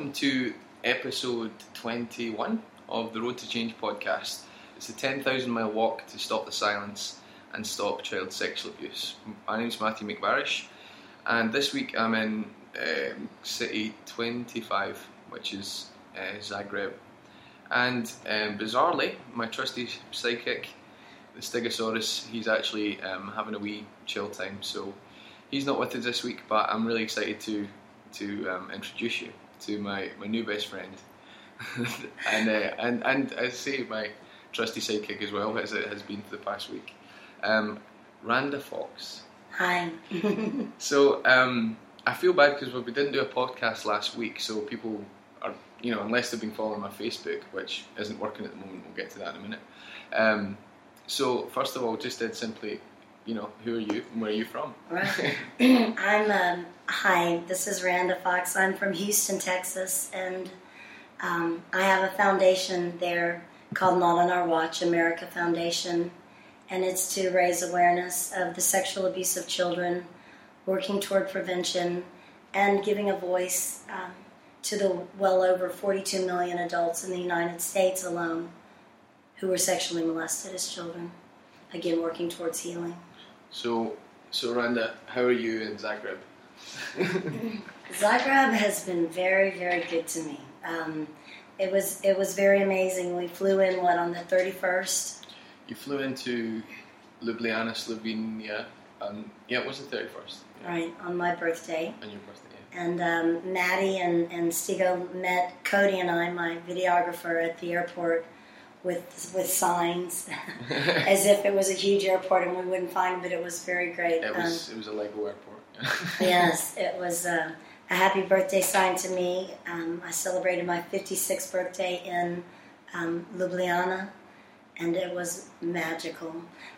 welcome to episode 21 of the Road to Change podcast. It's a 10,000 mile walk to stop the silence and stop child sexual abuse. My name is Matthew McBarish, and this week I'm in City 25, which is Zagreb. And bizarrely, my trusty psychic, the Stegosaurus, he's actually having a wee chill time, so he's not with us this week, but I'm really excited to introduce you to my new best friend, and I say my trusty sidekick as well, as it has been for the past week, Randa Fox. Hi. So I feel bad because we didn't do a podcast last week, so people are, unless they've been following my Facebook, which isn't working at the moment, we'll get to that in a minute. So first of all, just simply, who are you and where are you from? Right. Hi, this is Randa Fox. I'm from Houston, Texas, and I have a foundation there called Not on Our Watch, America Foundation, and it's to raise awareness of the sexual abuse of children, working toward prevention, and giving a voice to the well over 42 million adults in the United States alone who were sexually molested as children. Again, working towards healing. So Randa, how are you in Zagreb? Zagreb has been very, very good to me. It was very amazing. We flew in, on the 31st? You flew into Ljubljana, Slovenia, it was the 31st. Yeah. Right, on my birthday. On your birthday, yeah. And Maddie and Stigo met Cody and I, my videographer, at the airport with signs, as if it was a huge airport and we wouldn't find it, but it was very great. It was a Lego airport. Yes, it was a happy birthday sign to me. I celebrated my 56th birthday in Ljubljana, and it was magical.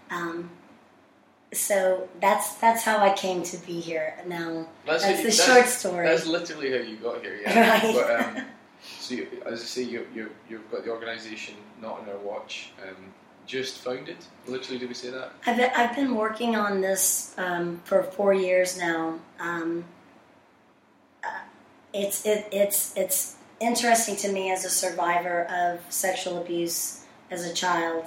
So that's how I came to be here. Now that's the short story. That's literally how you got here, yeah. Right. But, so as I say, you've got the organisation Not on Our Watch, just founded. Literally, did we say that? I've been working on this for 4 years now. It's interesting to me as a survivor of sexual abuse as a child,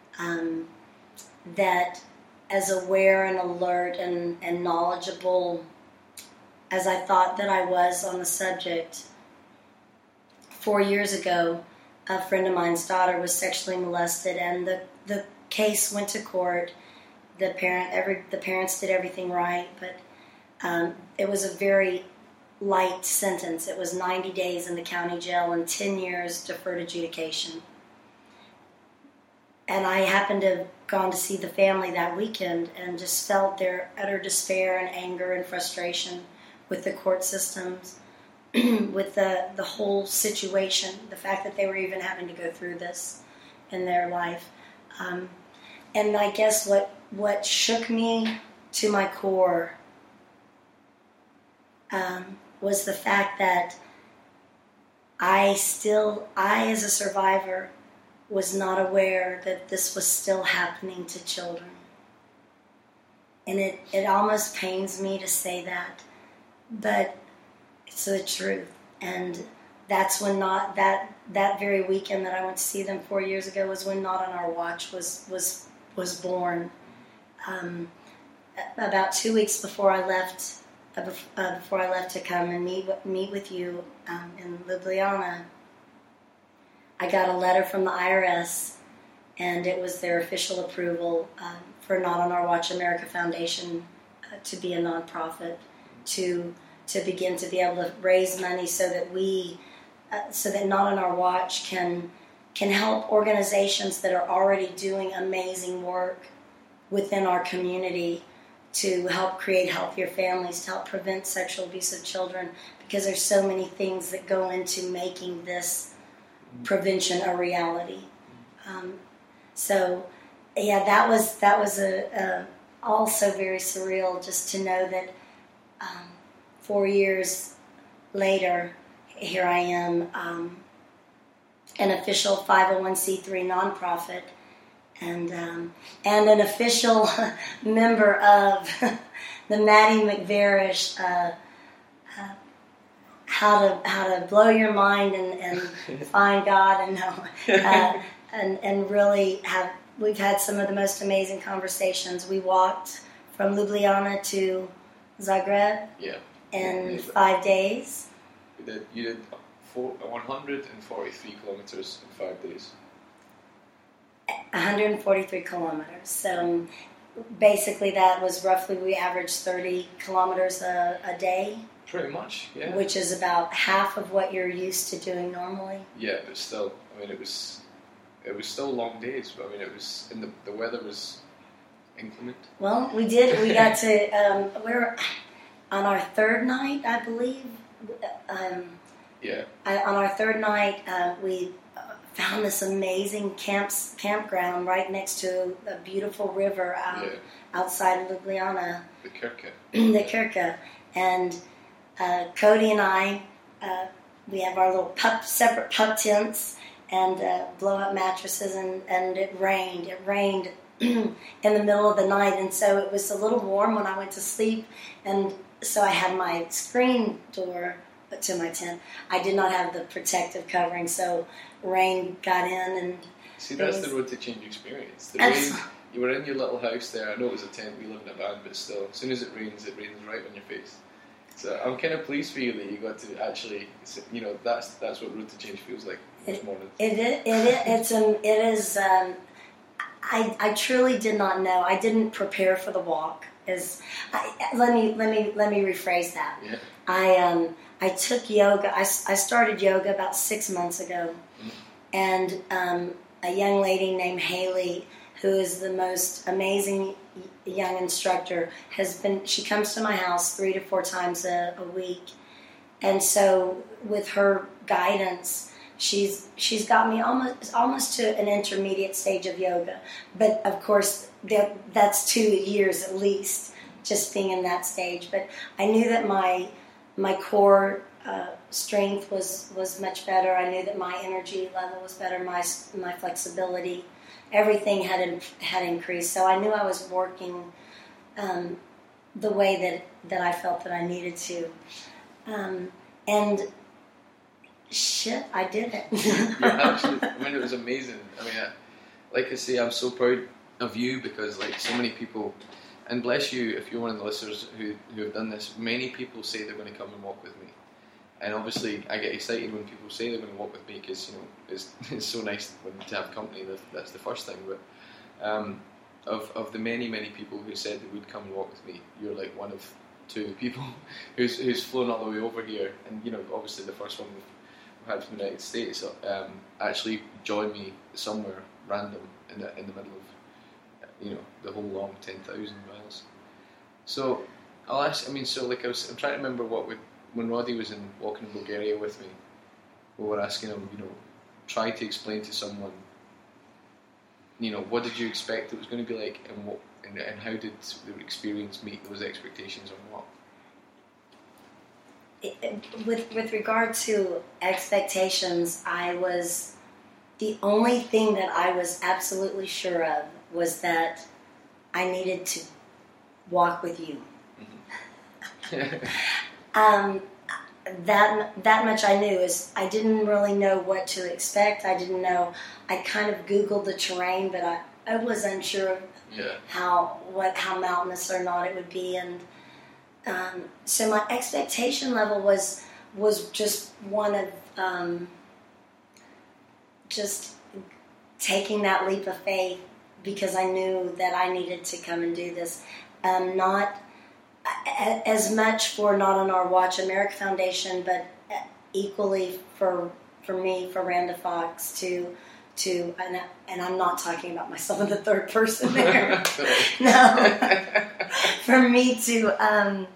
that as aware and alert and knowledgeable as I thought that I was on the subject. 4 years ago, a friend of mine's daughter was sexually molested, and the case went to court. The parents did everything right, but it was a very light sentence. It was 90 days in the county jail and 10 years deferred adjudication. And I happened to have gone to see the family that weekend and just felt their utter despair and anger and frustration with the court systems, with the whole situation, the fact that they were even having to go through this in their life. And I guess what shook me to my core was the fact that I as a survivor, was not aware that this was still happening to children. And it almost pains me to say that, but it's the truth. And that's when that very weekend that I went to see them 4 years ago was when Not on Our Watch was born. About 2 weeks before I left to come and meet with you in Ljubljana, I got a letter from the IRS, and it was their official approval for Not on Our Watch America Foundation to be a nonprofit, to begin to be able to raise money so that Not on Our Watch can help organizations that are already doing amazing work within our community to help create healthier families, to help prevent sexual abuse of children, because there's so many things that go into making this prevention a reality. So that was also very surreal, just to know that 4 years later, here I am, an official 501c3 nonprofit, and an official member of the Maddie McBarish how to blow your mind and find God and really we've had some of the most amazing conversations. We walked from Ljubljana to Zagreb in 5 days. You did 143 kilometers in 5 days. 143 kilometers. So basically that was roughly, we averaged 30 kilometers a day. Pretty much, yeah. Which is about half of what you're used to doing normally. Yeah, but still, I mean, it was still long days. But I mean, it was, and the weather was inclement. Well, we got to, we're on our third night, I believe. On our third night, we found this amazing campground right next to a beautiful river outside of Ljubljana. The Kirke. The Kirke. And Cody and I, we have our little separate pup tents and blow-up mattresses, and it rained. It rained in the middle of the night, and so it was a little warm when I went to sleep, and so I had my screen door to my tent. I did not have the protective covering, so rain got in, and see, that's the Road to Change experience. The rain, you were in your little house there. I know it was a tent, we live in a van, but still, as soon as it rains right on your face. So I'm kind of pleased for you that you got to actually, that's what Road to Change feels like this morning. It is. I truly did not know. I didn't prepare for the walk. Let me rephrase that. Yeah. I took yoga. I started yoga about 6 months ago, and a young lady named Haley, who is the most amazing young instructor, she comes to my house 3 to 4 times a week, and so with her guidance, she's got me almost to an intermediate stage of yoga. But of course, that's 2 years at least, just being in that stage. But I knew that my core strength was much better. I knew that my energy level was better. My flexibility, everything had increased. So I knew I was working the way that I felt that I needed to. And shit, I did it. It was amazing. I mean, like I say, I'm so proud of you because, like, so many people, and bless you if you're one of the listeners who have done this, many people say they're going to come and walk with me. And obviously, I get excited when people say they're going to walk with me because, it's so nice to have company. That's the first thing. But of the many, many people who said they would come and walk with me, you're like one of 2 people who's flown all the way over here. And, obviously the first one we've had from the United States actually joined me somewhere random in the middle of, the whole long 10,000 miles. So I'll ask. I'm trying to remember when Roddy was walking in Bulgaria with me, we were asking him, try to explain to someone, what did you expect it was going to be like, and how did the experience meet those expectations or not? With regard to expectations, the only thing that I was absolutely sure of was that I needed to walk with you. Mm-hmm. That much I knew. Is I didn't really know what to expect. I didn't know. I kind of Googled the terrain, but I was unsure how mountainous or not it would be, and so my expectation level was just one of just taking that leap of faith, because I knew that I needed to come and do this. Not as much for Not on Our Watch America Foundation, but equally for me, for Randa Fox, and I'm not talking about myself in the third person there. No, for me to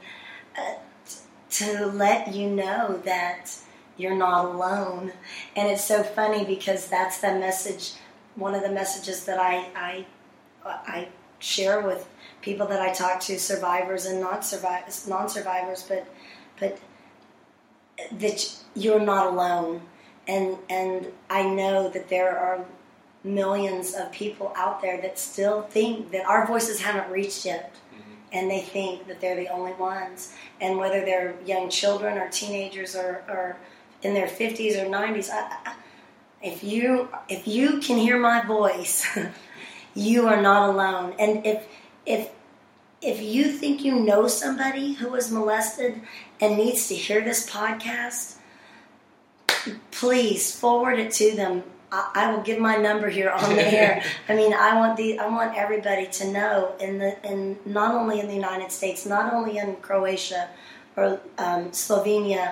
let you know that you're not alone. And it's so funny because that's the message. One of the messages that I share with people that I talk to, survivors and non-survivors, but that you're not alone. And I know that there are millions of people out there that still think that our voices haven't reached yet. and they think that they're the only ones. And whether they're young children or teenagers or in their 50s or 90s, if you can hear my voice, you are not alone. And if you think you know somebody who was molested and needs to hear this podcast, please forward it to them. I will give my number here on the air. I mean, I want everybody to know, in not only in the United States, not only in Croatia or Slovenia,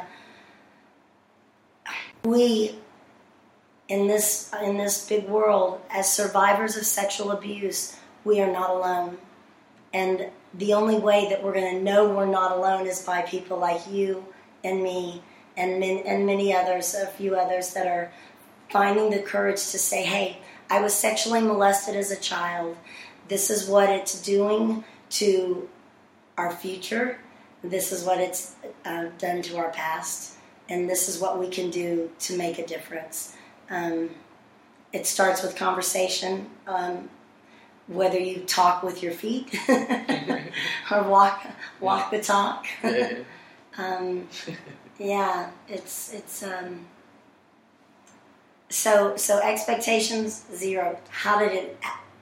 we in this big world, as survivors of sexual abuse, we are not alone. And the only way that we're going to know we're not alone is by people like you and me and many others, a few others that are finding the courage to say, hey, I was sexually molested as a child. This is what it's doing to our future. This is what it's done to our past. And this is what we can do to make a difference. It starts with conversation, whether you talk with your feet or walk the talk. Yeah, it's so expectations 0. How did it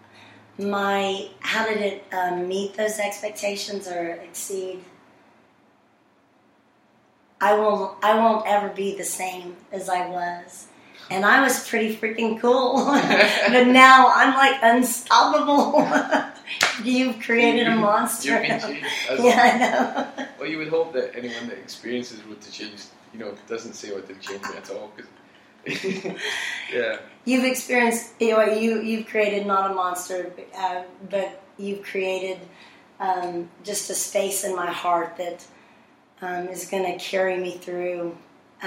meet those expectations or exceed? I won't ever be the same as I was. And I was pretty freaking cool. But now I'm like unstoppable. You've created a monster. You've been changed. Yeah, I know. Well, you would hope that anyone that experiences Road to Change, doesn't say what did change me at all. Cause yeah. You've experienced, you've created not a monster, but you've created just a space in my heart that is going to carry me through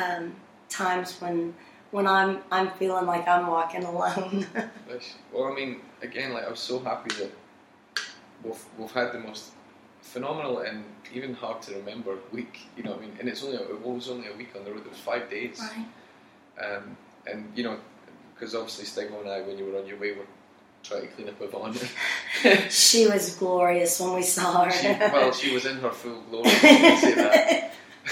times when I'm feeling like I'm walking alone. Well, I mean, again, I was so happy that we've had the most phenomenal and even hard to remember week. And it was only a week on the road. It was 5 days. Right. And because obviously Stigma and I, when you were on your way, were trying to clean up Yvonne. She was glorious when we saw her. She was in her full glory. You can say that.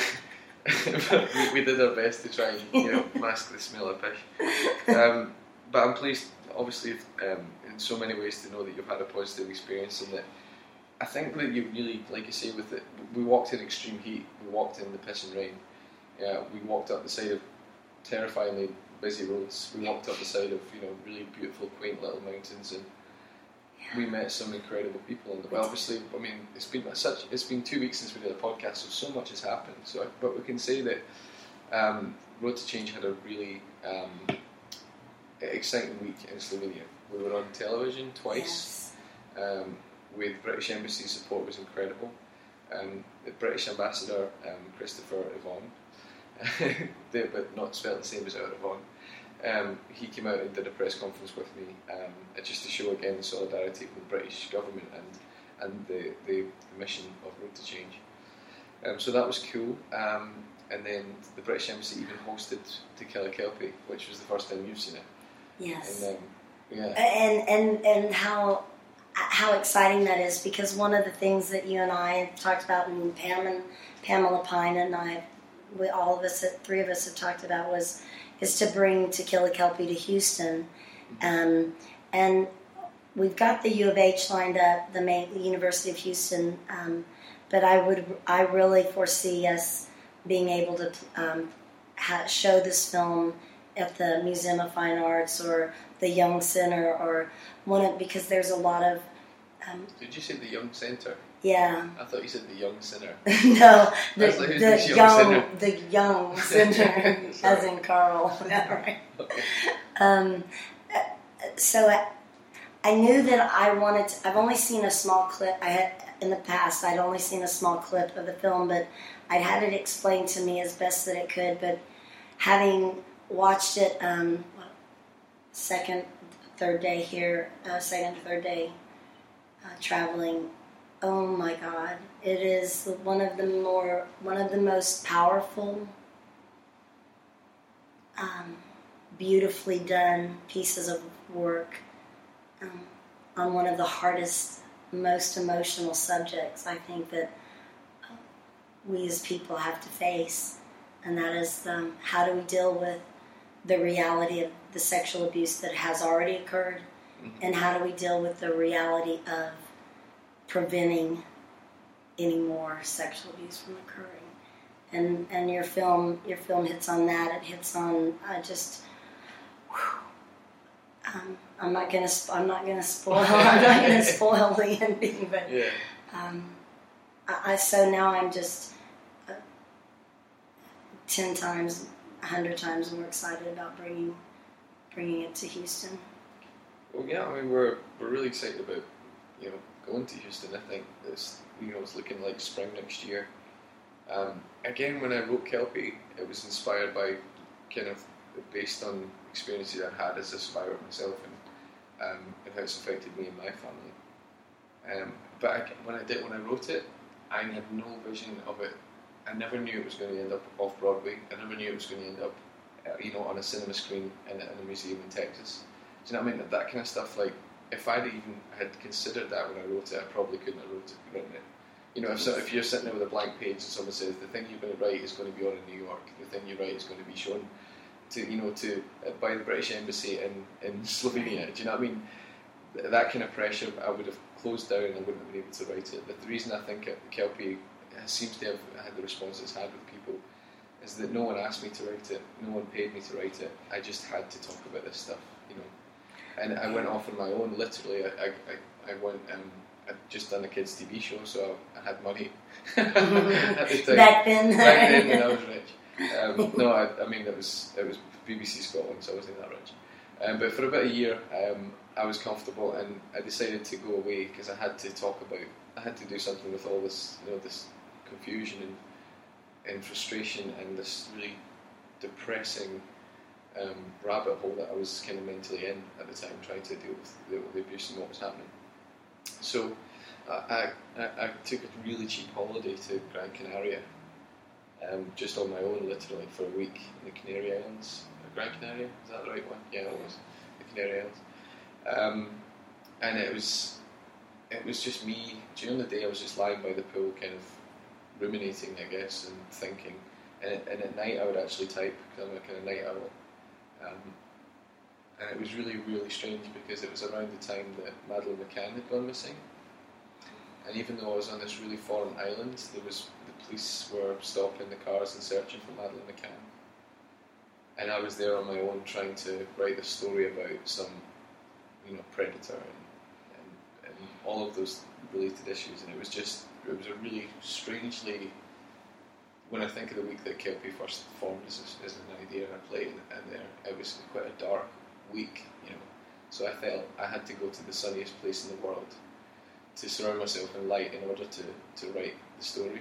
But we did our best to try and mask the smell of fish. But I'm pleased, obviously, in so many ways to know that you've had a positive experience, and that I think that you really, like you say, with it, we walked in extreme heat, we walked in the piss and rain, we walked up the side of terrifyingly busy roads, we walked up the side of really beautiful, quaint little mountains, and we met some incredible people. And obviously, I mean, it's been 2 weeks since we did a podcast, so much has happened. But we can say that Road to Change had a really exciting week in Slovenia. We were on television twice. Yes. With British Embassy support was incredible. The British Ambassador, Christopher Yvonne, but not spelled the same as our Yvonne, he came out and did a press conference with me just to show again the solidarity with the British government and the mission of Road to Change. So that was cool. And then the British Embassy even hosted To Kill a Kelpie, which was the first time you've seen it. Yes. And and how exciting that is, because one of the things that you and I have talked about, and Pamela Pine and I, three of us have talked about, is to bring To Kill a Kelpie to Houston. And we've got the U of H lined up, the University of Houston, but I really foresee us being able to show this film at the Museum of Fine Arts or the Young Center, or because there's a lot of... Did you say the Young Center? Yeah. I thought you said the Young Sinner. No, the Young Sinner, as in Carl. Right. Okay. So I knew that I wanted to, I've only seen a small clip. In the past, I'd only seen a small clip of the film, but I'd had it explained to me as best that it could. But having watched it second, third day traveling, oh my God! It is one of the most powerful, beautifully done pieces of work on one of the hardest most emotional subjects I think that we as people have to face, and that is how do we deal with the reality of the sexual abuse that has already occurred, and how do we deal with the reality of preventing any more sexual abuse from occurring. And your film hits on that. It hits on I'm not gonna spoil. I'm not gonna spoil the ending, but so now I'm just 10 times, 100 times more excited about bringing it to Houston. Well, yeah, I mean we're really excited about going to Houston. I think it's it's looking like spring next year. Again, when I wrote Kelpie, it was inspired by kind of based on experiences I'd had as a survivor myself, and how it's affected me and my family. But when I wrote it, I had no vision of it. I never knew it was going to end up off Broadway. I never knew it was going to end up, on a cinema screen in a museum in Texas. Do you know what I mean? That kind of stuff. Like, if I'd even had considered that when I wrote it, I probably couldn't have written it. If you're sitting there with a blank page and someone says the thing you're going to write is going to be on in New York, the thing you write is going to be shown by the British Embassy in Slovenia. Do you know what I mean? That kind of pressure, I would have closed down and I wouldn't have been able to write it. But the reason I think Kelpie seems to have had the response it's had with people is that no one asked me to write it, no one paid me to write it. I just had to talk about this stuff, And I went off on my own. Literally, I went. I'd just done a kids' TV show, so I had money at the time. Back then, when I was rich. No, I mean it was BBC Scotland, so I wasn't that rich. But for about a year, I was comfortable, and I decided to go away because I had to do something with all this, this confusion and frustration and this really depressing rabbit hole that I was kind of mentally in at the time, trying to deal with the abuse and what was happening. So I took a really cheap holiday to Gran Canaria, just on my own, literally, for a week in the Canary Islands. Gran Canaria, is that the right one? Yeah, it was. The Canary Islands. And it was just me. During the day I was just lying by the pool, kind of ruminating, I guess, and thinking. And at night I would actually type, because I'm a kind of night owl. And it was really, really strange because it was around the time that Madeleine McCann had gone missing. And even though I was on this really foreign island, the police were stopping the cars and searching for Madeleine McCann. And I was there on my own trying to write a story about some, predator and all of those related issues. And it was a really strangely, when I think of the week that Kelpie first formed as an idea and I played in there, it was quite a dark week, So I felt I had to go to the sunniest place in the world to surround myself in light in order to write the story.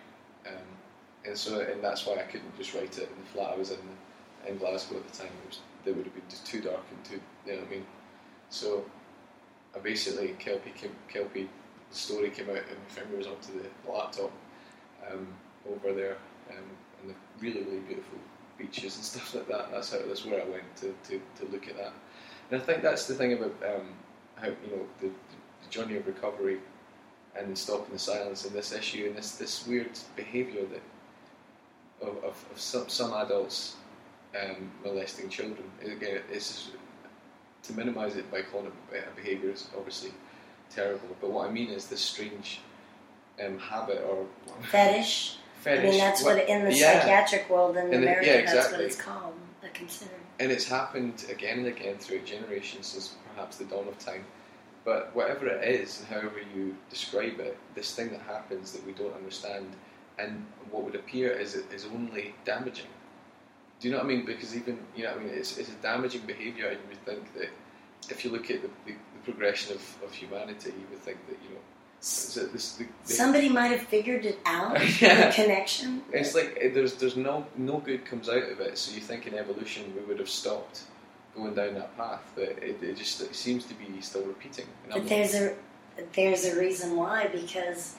And that's why I couldn't just write it in the flat I was in Glasgow at the time. It would have been just too dark and too, you know what I mean? So I basically, Kelpie, the story came out and my fingers onto the laptop over there, and the really, really beautiful beaches and stuff like that. That's where I went to look at that. And I think that's the thing about how the journey of recovery and stopping the silence and this issue and this weird behaviour that of some adults molesting children. Again, it's to minimise it by calling it behaviour is obviously terrible. But what I mean is this strange habit or fetish. I mean, that's what in the psychiatric world in America, exactly. That's what it's called, considered. And it's happened again and again throughout generations since perhaps the dawn of time. But whatever it is, and however you describe it, this thing that happens that we don't understand, and what would appear is only damaging. Do you know what I mean? Because even, it's a damaging behaviour, and you would think that if you look at the progression of humanity, you would think that, somebody might have figured it out, the connection. It's like there's no good comes out of it, so you think in evolution we would have stopped going down that path, but it seems to be still repeating. But there's a reason why, because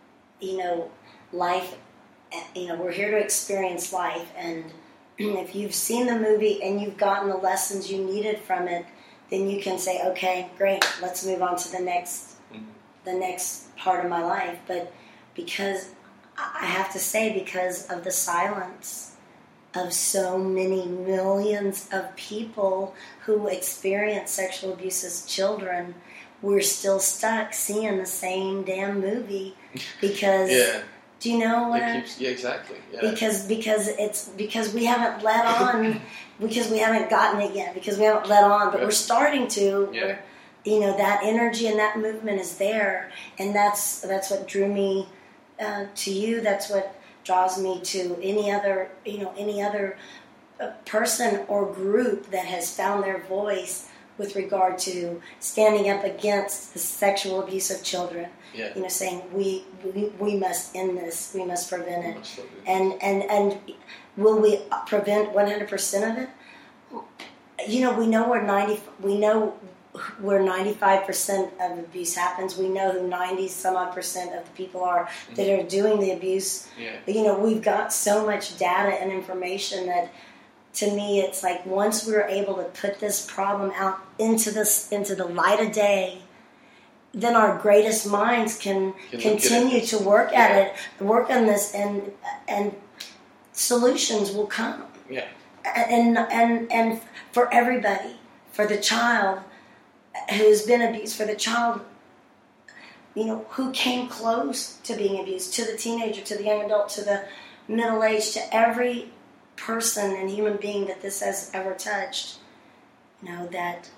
life, we're here to experience life, and if you've seen the movie and you've gotten the lessons you needed from it, then you can say, okay, great, let's move on to the next the next part of my life. But because I have to say, because of the silence of so many millions of people who experience sexual abuse as children, we're still stuck seeing the same damn movie because do you know what exactly. Because we haven't let on because we haven't gotten it yet, because we haven't let on, but we're starting to. You know, that energy and that movement is there, and that's what drew me to you. That's what draws me to any other person or group that has found their voice with regard to standing up against the sexual abuse of children. Yeah. You know, saying we must end this, we must prevent it. And will we prevent 100% of it? You know, we know where 95% of abuse happens. We know who 90-some-odd% of the people are that are doing the abuse. Yeah. You know, we've got so much data and information that, to me, it's like once we're able to put this problem out into the light of day, then our greatest minds can continue to work at it, work on this, and solutions will come. Yeah. And for everybody, for the child who's been abused, for the child, you know, who came close to being abused, to the teenager, to the young adult, to the middle age, to every person and human being that this has ever touched, you know, that,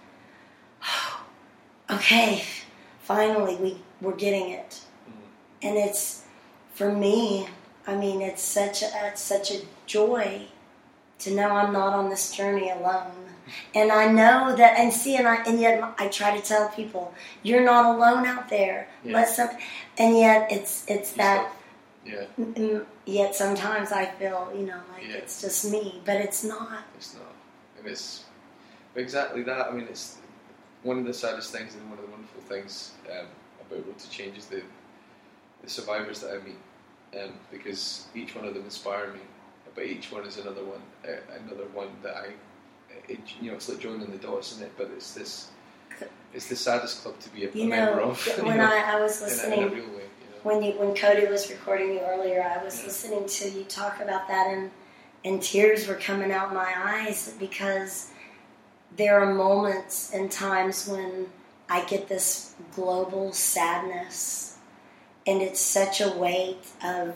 okay, finally we're getting it. And it's, for me, I mean, it's such a joy to know I'm not on this journey alone. And I know that, and yet I try to tell people, you're not alone out there. Yeah. And yet it's that. Yeah. Yet sometimes I feel, you know, like it's just me, but it's not. It's not, and it's exactly that. I mean, it's one of the saddest things and one of the wonderful things about Road to Change is the survivors that I meet, because each one of them inspire me. But each one is another one that it's like joining the dots, isn't it? But it's the saddest club to be a member of. When I was listening, in a real way, you know? when Cody was recording you earlier, I was listening to you talk about that, and tears were coming out my eyes, because there are moments and times when I get this global sadness, and it's such a weight of,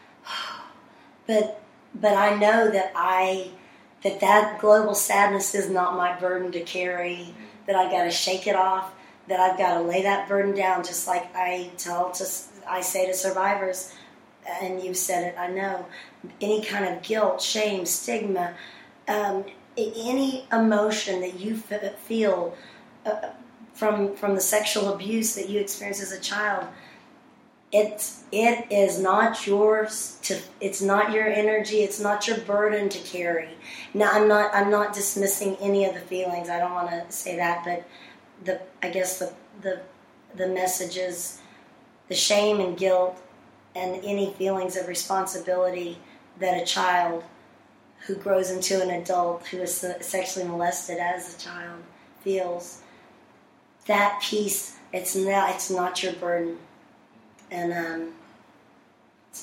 but I know that global sadness is not my burden to carry, that I got to shake it off, that I've got to lay that burden down, just like I say to survivors, and you've said it, I know, any kind of guilt, shame, stigma, any emotion that you feel from the sexual abuse that you experienced as a child, it is not yours it's not your energy, it's not your burden to carry. Now I'm not dismissing any of the feelings, I don't want to say that, but I guess the message is the shame and guilt and any feelings of responsibility that a child who grows into an adult who is sexually molested as a child feels. That piece, it's not your burden. And it's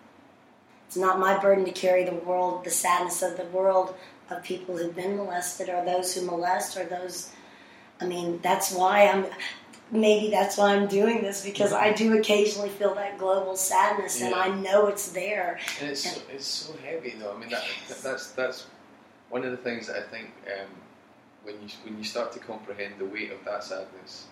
not my burden to carry the sadness of the world of people who've been molested, or those who molest, or those. I mean, that's why I'm doing this, because I do occasionally feel that global sadness, and I know it's there. And it's so heavy, though. I mean, that's one of the things that I think when you start to comprehend the weight of that sadness,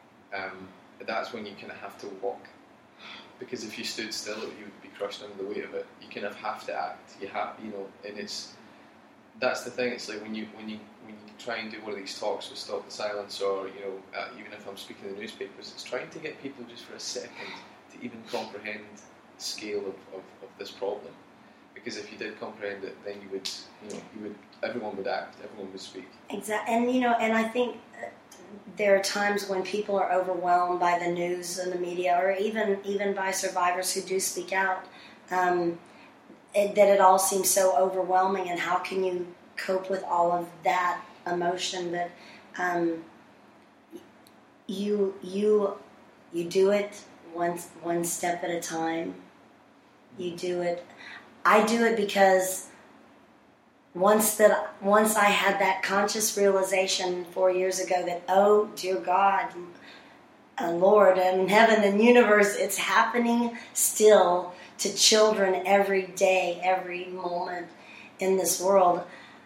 that's when you kind of have to walk. Because if you stood still, you would be crushed under the weight of it. You kind of have to act. You have, and that's the thing. It's like when you try and do one of these talks with Stop the Silence, or even if I'm speaking in the newspapers, it's trying to get people just for a second to even comprehend the scale of this problem. Because if you did comprehend it, then everyone would act, everyone would speak. Exactly, and I think there are times when people are overwhelmed by the news and the media, or even by survivors who do speak out, that it all seems so overwhelming, and how can you cope with all of that emotion? But you You do it one step at a time. You do it. I do it because once I had that conscious realization 4 years ago that, oh dear God, Lord and heaven and universe, it's happening still to children every day, every moment in this world.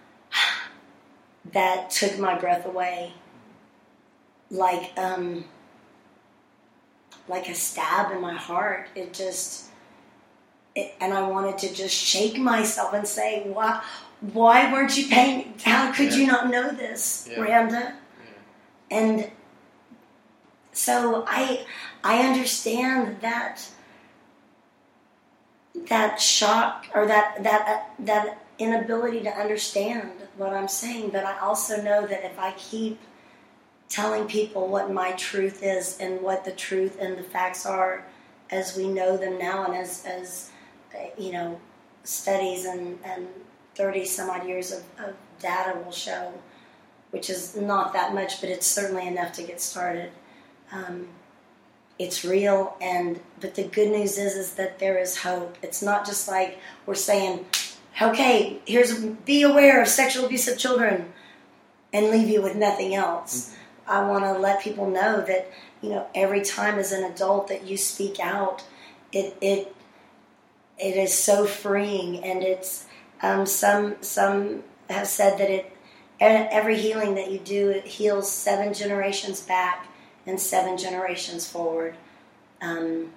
That took my breath away, like a stab in my heart. And I wanted to just shake myself and say, why weren't you paying? How could you not know this, Randa? Yeah. And so I understand that shock or that inability to understand what I'm saying, but I also know that if I keep telling people what my truth is and what the truth and the facts are as we know them now, and as studies and 30 some odd years of data will show, which is not that much, but it's certainly enough to get started. It's real, but the good news is that there is hope. It's not just like we're saying, okay, be aware of sexual abuse of children and leave you with nothing else. Mm-hmm. I want to let people know that, every time as an adult that you speak out, it is so freeing, and it's some have said that every healing that you do, it heals 7 generations back and 7 generations forward. In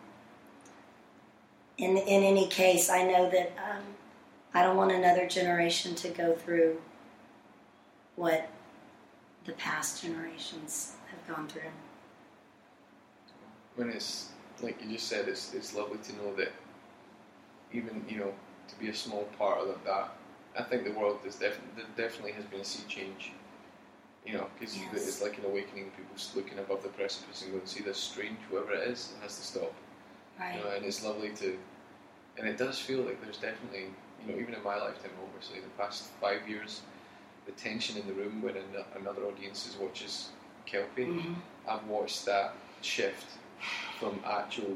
any case, I know that I don't want another generation to go through what the past generations have gone through. When it's, like you just said, it's lovely to know that even, to be a small part of that, I think the world definitely has been a sea change. Because it's like an awakening. People looking above the precipice and going, see this strange, whoever it is, it has to stop. Right. And it's lovely and it does feel like there's definitely, even in my lifetime, obviously, the past 5 years, the tension in the room when another audience watches Kelpie, mm-hmm. I've watched that shift from actual,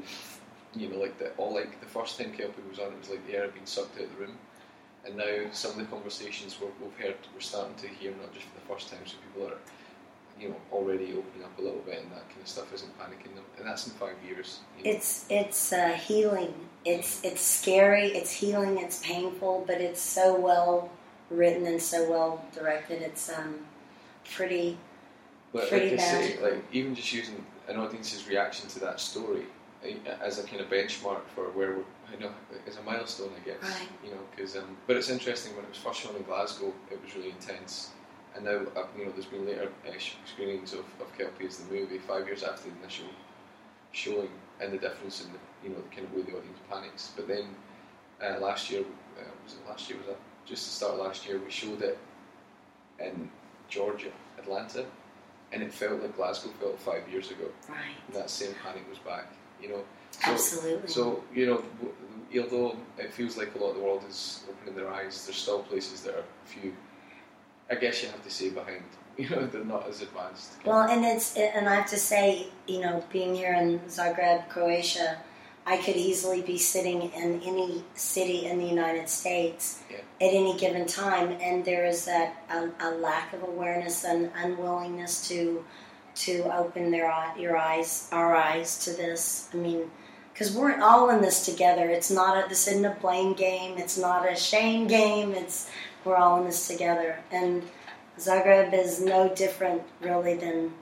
the first time Kelpie was on, it was like the air had been sucked out of the room. And now some of the conversations we've heard, we're starting to hear not just for the first time, so people are, already opening up a little bit, and that kind of stuff isn't panicking them. And that's in 5 years. It's healing. It's scary. It's healing. It's painful, but it's so well written and so well directed. It's pretty. But pretty like I say, even just using an audience's reaction to that story as a kind of benchmark for where we're, as a milestone, I guess. Right. Because but it's interesting, when it was first shown in Glasgow, it was really intense, and now there's been later screenings of Kelpie as the movie 5 years after the initial showing, and the difference in the kind of way the audience panics. But then last year, was that just the start of last year, we showed it in Georgia, Atlanta, and it felt like Glasgow felt 5 years ago. Right. And that same panic was back. Absolutely. So, although it feels like a lot of the world is opening their eyes, there's still places that are few, I guess you have to say, behind. They're not as advanced. Well, and I have to say, being here in Zagreb, Croatia, I could easily be sitting in any city in the United States at any given time, and there is a lack of awareness and unwillingness to open our eyes to this. I mean, because we're all in this together. This isn't a blame game. It's not a shame game. We're all in this together. And Zagreb is no different, really,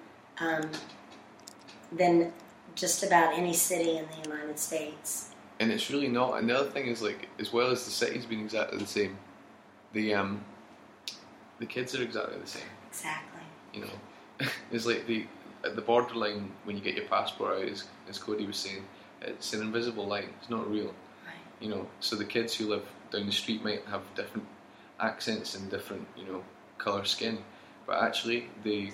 than just about any city in the United States. And it's really not. And the other thing is, as well as the city's been exactly the same, the kids are exactly the same. Exactly. It's like at the borderline when you get your passport out, as Cody was saying, it's an invisible line. It's not real. Right. So the kids who live down the street might have different accents and different, colour skin, but actually the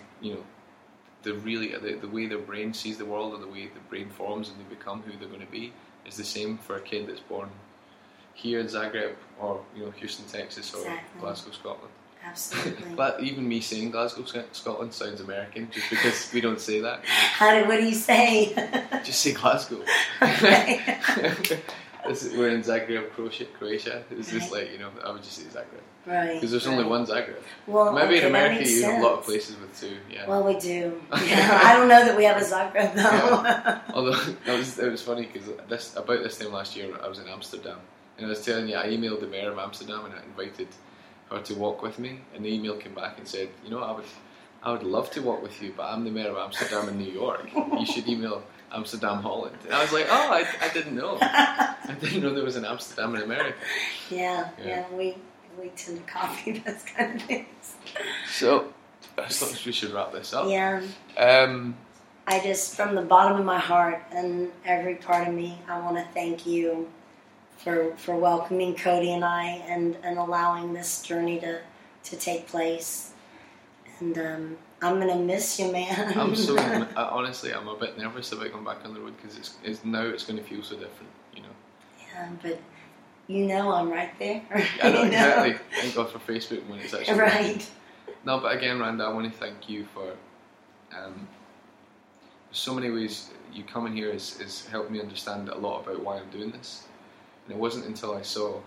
way their brain sees the world, or the way the brain forms and they become who they're going to be, is the same for a kid that's born here in Zagreb or Houston, Texas, or exactly. Glasgow, Scotland. Absolutely. But even me saying Glasgow, Scotland sounds American just because we don't say that. What do you say? Just say Glasgow. Okay. We're in Zagreb, Croatia. It's just like, I would just say Zagreb. Right. Because there's only one Zagreb. Well, maybe okay, in America you have a lot of sense. places with two. Yeah. Well, we do. Yeah. I don't know that we have a Zagreb though. Yeah. Although it was funny because about this time last year I was in Amsterdam, and I was telling you I emailed the mayor of Amsterdam and I invited her to walk with me, and the email came back and said, I would love to walk with you, but I'm the mayor of Amsterdam in New York. You should email Amsterdam, Holland. And I was like, I didn't know. I didn't know there was an Amsterdam in America. Yeah. We tend to copy those kind of things. So, I suppose we should wrap this up. Yeah. I just, from the bottom of my heart and every part of me, I want to thank you for welcoming Cody and I and allowing this journey to take place. And I'm going to miss you, man. Honestly, I'm a bit nervous about going back on the road because it's going to feel so different, Yeah, but I'm right there. I know, exactly. Thank God for Facebook when it's actually right. No, but again, Randa, I want to thank you for so many ways you coming here has helped me understand a lot about why I'm doing this. And it wasn't until I saw,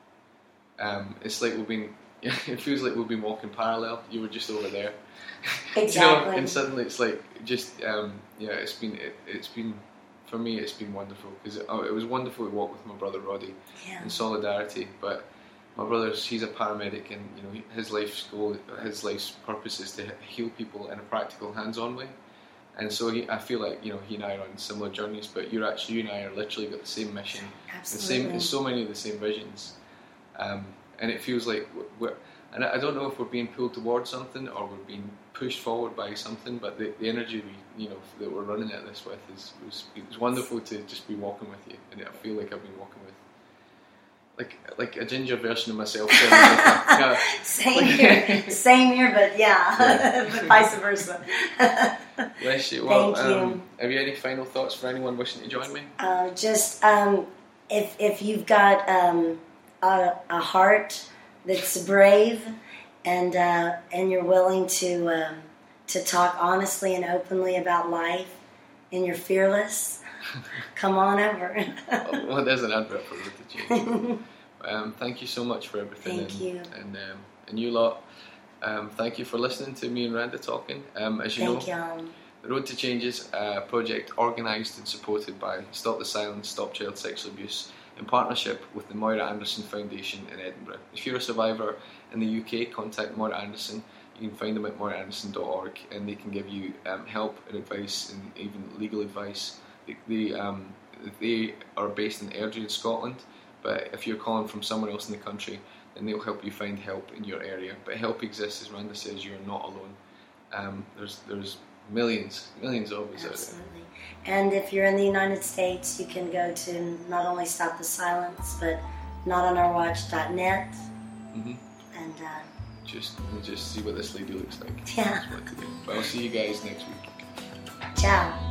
it's like it feels like we've been walking parallel. You were just over there. Exactly. And suddenly it's like just, it's been, for me, it's been wonderful because it was wonderful to walk with my brother Roddy in solidarity. But my brother, he's a paramedic, and his life's purpose is to heal people in a practical, hands-on way. And so I feel like he and I are on similar journeys, but you and I are literally got the same mission, Absolutely. so many of the same visions, and it feels like and I don't know if we're being pulled towards something or we're being pushed forward by something, but the energy that we're running at this with was wonderful to just be walking with you, and I feel like I've been walking with like a ginger version of myself. Same here, but but vice versa. Bless you. Well, Thank you. Have you any final thoughts for anyone wishing to join me? Just if you've got a heart that's brave and you're willing to talk honestly and openly about life, and you're fearless, come on over. Well, there's an advert for Road to Change. Thank you so much for everything. Thank you. And you lot, thank you for listening to me and Randa talking. As you know, the Road to Change is a project organised and supported by Stop the Silence, Stop Child Sexual Abuse in partnership with the Moira Anderson Foundation in Edinburgh. If you're a survivor in the UK, contact Moira Anderson. You can find them at moiraanderson.org, and they can give you help and advice and even legal advice. They are based in Airdrie in Scotland, but if you're calling from somewhere else in the country, then they'll help you find help in your area. But help exists, as Randa says, you're not alone. There's millions of us out there. And if you're in the United States, you can go to not only Stop the Silence, but notonourwatch.net. Mm-hmm. And just see what this lady looks like. Yeah. But I'll see you guys next week. Ciao.